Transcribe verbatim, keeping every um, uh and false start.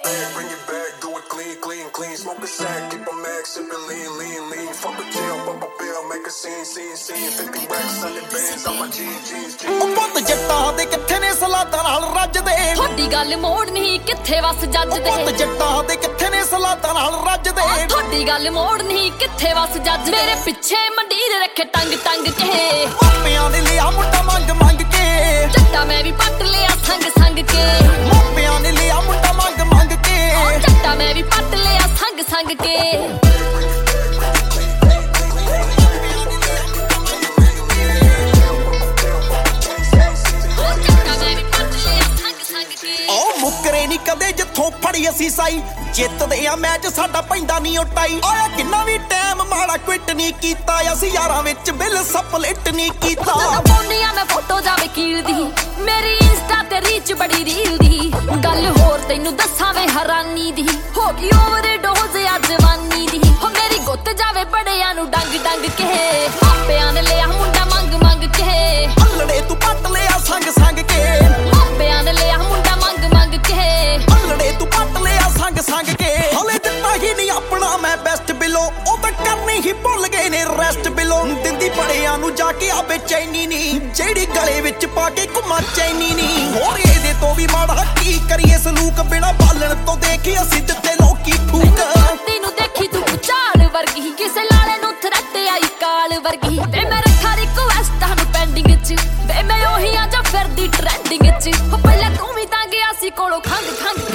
bag, bring it back, do it clean, clean, clean. Smoke a sack, keep a max, sipping lean, lean, lean. Fuck a jail, pop a bill, make a scene, scene, scene. fifty racks, one hundred bands on my jeans, jeans, jeans. ਉਹ ਪੁੱਤ ਜੱਟਾਂ ਦੇ ਕਿੱਥੇ ਨੇ ਸਲਾਦਾਂ ਨਾਲ ਰੱਜਦੇ ਤੁਹਾਡੀ ਗੱਲ ਮੋੜ ਨਹੀਂ ਕਿੱਥੇ ਵਸ ਜੱਜਦੇ ਪੁੱਤ ਜੱਟਾਂ ਦੇ ਕਿੱਥੇ ਨੇ ਸਲਾਦਾਂ ਨਾਲ ਰੱਜਦੇ ਤੁਹਾਡੀ ਗੱਲ ਮੋੜ ਨਹੀਂ ਕਿੱਥੇ ਵਸ ਜੱਜ ਮੇਰੇ ਪਿੱਛੇ ਮੰਡੀਰ ਰੱਖੇ ਟੰਗ ਟੰਗ ਕੇ ਮਾਪਿਆਂ ਨੇ ਲਿਆ ਮੁੰਡਾ ਮੰਗ ਮੰਗ ਕੇ ਜੱਟਾ ਮੈਂ ਵੀ ਪੱਟ ਲਿਆ ਸੰਗ ਸੰਗ ਕੇ ਮਾਪਿਆਂ ਨੇ ਲਿਆ ਮੁੰਡਾ ਮੰਗ ਮੰਗ ਕੇ ਜੱਟਾ ਮੈਂ ਵੀ ਪੱਟ ਲਿਆ ਸੰਗ ਸੰਗ ਕੇ ਮੁੱਕਰੇ ਨਹੀਂ ਕਦੇ ਜਿੱਥੋਂ ਫੜੀ ਅਸੀਂ ਸਾਈ ਜਿੱਤਦੇ ਆ ਮੈਚ ਸਾਡਾ ਪੈਂਦਾ ਨਹੀਂ ਉਟਾਈ ਆਇਆ ਕਿੰਨਾ ਵੀ ਟਾਈਮ ਮਾੜਾ ਕੁਇਟ ਨਹੀਂ ਕੀਤਾ ਅਸੀਂ ਯਾਰਾਂ ਵਿੱਚ ਬਿੱਲ ਸਪਲਿਟ ਨਹੀਂ ਕੀਤਾ ਪਾਉਣੀਆਂ ਮੈਂ ਫੋਟੋ ਜਾਵੇ ਕੀਲ ਦੀ ਮੇਰੀ ਇੰਸਟਾ ਤੇ ਰੀਚ ਬੜੀ ਰੀਲ ਦੀ ਗੱਲ ਹੋਰ ਤੈਨੂੰ ਦੱਸਾਂ ਵੇ ਹੈਰਾਨੀ ਦੀ ਹੋ ਗਈ ਓਵਰਡੋਜ਼ ਆ ਜਵਾਨੀ ਦੀ ਹੋ ਮੇਰੀ ਗੁੱਤ ਜਾਵੇ ਬੜਿਆਂ ਨੂੰ ਡੰਗ ਡੰਗ ਕੇ ਮਾਪਿਆਂ ਨੇ ਲਿਆ ਮੁੰਡਾ ਮੰਗ ਮੰਗ ਕੇ ਅੱਲੜੇ ਤੂੰ ਪੱਟ ਲਿਆ ਸੰਗ ਸੰਗ ਕੇ ਮਾਪਿਆਂ ਨੇ ਲਿਆ ਮੁੰਡਾ ਮੰਗ ਮੰਗ ਕੇ ਅੱਲੜੇ ਤੂੰ ਪੱਟ ਲਿਆ ਸੰਗ ਸੰਗ ਕੇ ਹਲੇ ਦਿੱਤਾ ਹੀ ਨਹੀਂ ਆਪਣਾ ਮੈਂ ਬੈਸਟ ਬਿਲੋ ਉਹ ਤਾਂ ਕਰਨੀ ਹੀ ਭੁੱਲ ਗਏ ਨੇ ਰੈਸਟ ਬਿਲੋ ਦਿੰਦੀ ਬੜਿਆਂ ਨੂੰ ਜਾ ਕੇ ਆ ਬੇਚੈਨੀ ਨਹੀਂ ਜਿਹੜੀ ਗਲੇ ਵਿੱਚ ਪਾ ਕੇ ਘੁੰਮਾ ਚੈਨੀ ਨਹੀਂ ਹੋਰ ਇਹਦੇ ਤੋਂ ਵੀ ਮਾੜਾ ਕੀ ਕਰੀਏ ਸਲੂਕ ਬਿਨਾ ਬਾਲਣ ਤੋਂ ਦੇਖੀ ਅਸੀਂ ਦਿੱਤੇ ਲੋਕੀ ਠੂਕ ਤੈਨੂੰ ਦੇਖੀ ਤੂੰ ਚਾਲ ਵਰਗੀ ਕਿਸੇ ਲਾਲੇ ਨੂੰ ਥਰੱਟ ਆਈ ਕਾਲ ਵਰਗੀ ਵੇ ਮੈਂ ਰੱਖਾ ਰਿਕੁਐਸਟ ਤੁਹਾਨੂੰ ਪੈਂਡਿੰਗ ਚ ਵੇ ਮੈਂ ਉਹੀ ਆ ਜਾਂ ਫਿਰਦੀ ਟ੍ਰੈਂਡਿੰਗ ਚ ਪਹਿਲਾਂ ਤੂੰ ਵੀ ਤਾਂ ਗਿਆ ਸੀ ਕੋਲੋਂ ਖੰਗ ਖੰਗ